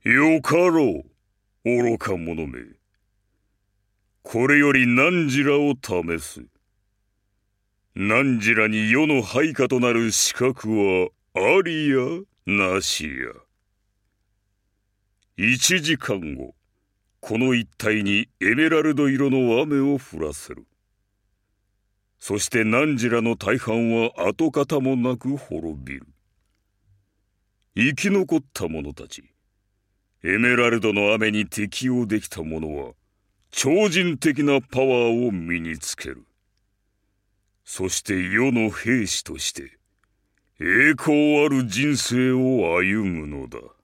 よかろう、愚か者め。これより汝らを試す。汝らに世の配下となる資格はありやなしや。1時間後、この一帯にエメラルド色の雨を降らせる。そして汝らの大半は跡形もなく滅びる。生き残った者たち、エメラルドの雨に適応できた者は超人的なパワーを身につける。そして世の兵士として栄光ある人生を歩むのだ。